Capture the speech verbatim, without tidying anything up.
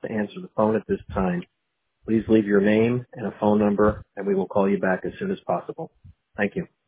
to answer the phone at this time. Please leave your name and a phone number, and we will call you back as soon as possible. Thank you.